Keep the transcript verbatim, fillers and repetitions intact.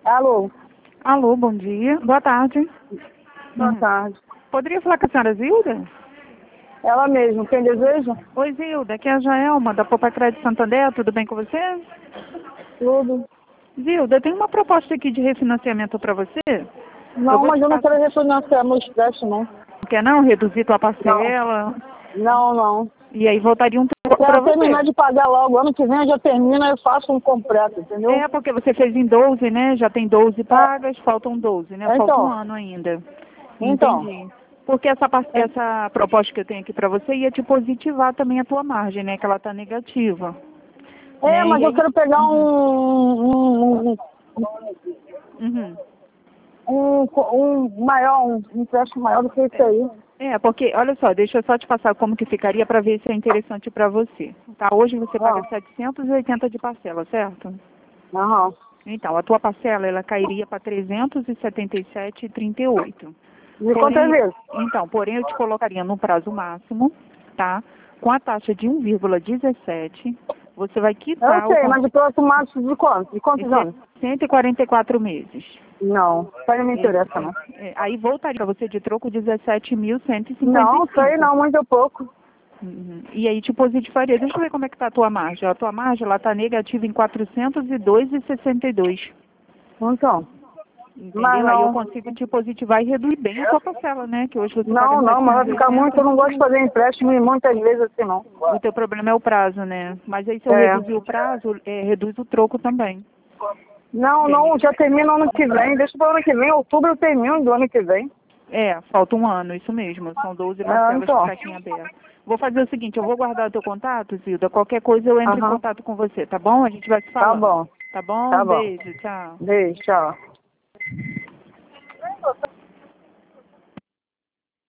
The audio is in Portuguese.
Alô? Alô, bom dia. Boa tarde. Boa Hum. tarde. Poderia falar com a senhora Zilda? Ela mesma, quem deseja? Oi, Zilda, aqui é a Jaelma, da Poupa Crédito Santander, tudo bem com você? Tudo. Zilda, tem uma proposta aqui de refinanciamento para você. Não, vou mas te eu não passar- quero refinanciar meu estresse, não. Não quer não reduzir tua parcela? Não, não. E aí voltaria um troco para Quero terminar você. de pagar logo. Ano que vem eu já termino e faço um completo, entendeu? É, porque você fez em doze, né? Já tem doze pagas, faltam doze, né? Falta um Então, ano ainda. então. Entendi. Porque essa, par- É, essa proposta que eu tenho aqui para você ia te positivar também a tua margem, né? Que ela tá negativa. é, Né? mas E eu aí... quero pegar Uhum. um, um, Uhum. um, um, um maior, um empréstimo maior do que esse aí. É, porque, olha só, deixa eu só te passar como que ficaria para ver se é interessante para você. Tá, hoje você paga Ah, setecentos e oitenta de parcela, certo? aham. Então, a tua parcela, ela cairia para trezentos e setenta e sete e trinta e oito. De quantas Porém, vezes? então, porém eu te colocaria no prazo máximo, tá? Com a taxa de um vírgula dezessete, você vai Eu quitar o sei, con- mas de próximo março de quanto? De quantos esse é anos? cento e quarenta e quatro meses. Não, isso aí não me É, interessa, não. é, aí voltaria para você de troco dezessete mil cento e cinquenta e Não, isso aí cinco. não, muito pouco. Uhum. E aí te positivaria. Deixa eu ver como é que está a tua margem. A tua margem ela está negativa em quatrocentos e dois vírgula sessenta e dois. Então, mas Entendeu? Aí eu não. consigo te positivar e reduzir bem a tua parcela, né? Que hoje você paga Não, não, mas vai ficar muito, eu setecentos e oitenta. não gosto de fazer empréstimo e muitas vezes assim, não. O teu problema é o prazo, né? Mas aí se eu É. reduzir o prazo, é, reduz o troco também. Não, não, Entendeu? já termina ano que vem. Deixa para ano que vem, outubro eu termino do ano que vem. É, falta um ano, isso mesmo. São doze É, parcelas que então. está aqui em aberto. Vou fazer o seguinte, eu vou guardar o teu contato, Zilda. Qualquer coisa eu entro em Aham. contato com você, tá bom? A gente vai se Tá falando. bom, Tá bom? tá Um bom. beijo, tchau. Beijo, tchau.